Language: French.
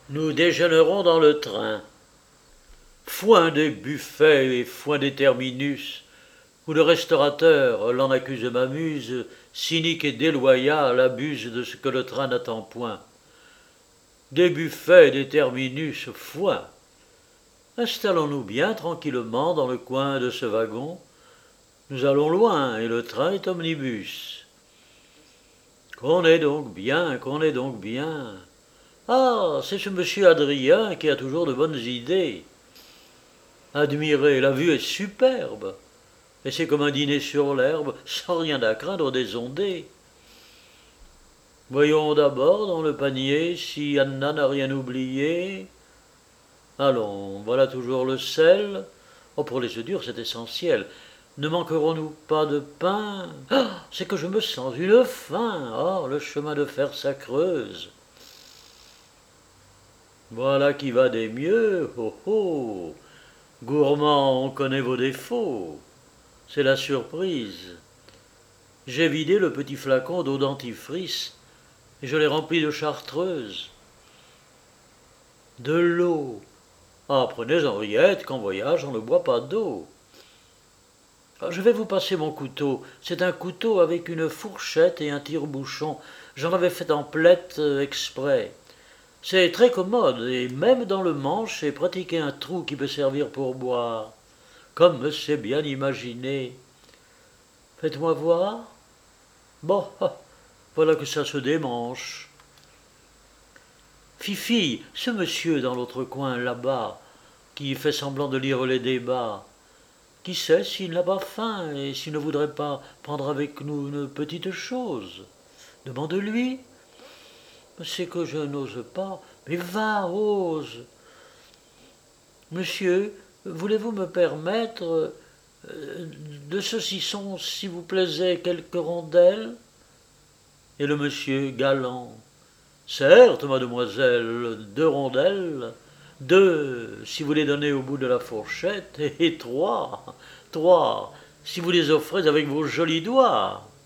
Nous déjeunerons dans le train. Foin des buffets et foin des terminus, où le restaurateur, l'en accuse m'amuse, cynique et déloyal, abuse de ce que le train n'attend point. Des buffets et des terminus, foin. Installons-nous bien tranquillement dans le coin de ce wagon. Nous allons loin et le train est omnibus. Qu'on est donc bien, qu'on est donc bien. Ah, c'est ce monsieur Adrien qui a toujours de bonnes idées. Admirez, la vue est superbe. Et c'est comme un dîner sur l'herbe, sans rien à craindre des ondées. Voyons d'abord dans le panier si Anna n'a rien oublié. Allons, voilà toujours le sel. Oh, pour les œufs durs, c'est essentiel. Ne manquerons-nous pas de pain? Ah, c'est que je me sens une faim. Oh, le chemin de fer, ça creuse. Voilà qui va des mieux. Oh, oh. Gourmand, on connaît vos défauts. C'est la surprise. J'ai vidé le petit flacon d'eau dentifrice et je l'ai rempli de chartreuse. De l'eau. Ah, prenez Henriette, qu'en voyage on ne boit pas d'eau. Ah, je vais vous passer mon couteau. C'est un couteau avec une fourchette et un tire-bouchon. J'en avais fait en plette exprès. C'est très commode et même dans le manche est pratiqué un trou qui peut servir pour boire. Comme c'est bien imaginé. Faites-moi voir. Bon, voilà que ça se démanche. Fifi, ce monsieur dans l'autre coin là-bas, qui fait semblant de lire les débats, qui sait s'il n'a pas faim et s'il ne voudrait pas prendre avec nous une petite chose? Demande-lui. C'est que je n'ose pas. Mais va, ose. Monsieur, voulez-vous me permettre de saucisson, s'il vous plaisait, quelques rondelles? Et le monsieur galant. Certes, mademoiselle, 2 rondelles, 2 si vous les donnez au bout de la fourchette, et 3 si vous les offrez avec vos jolis doigts.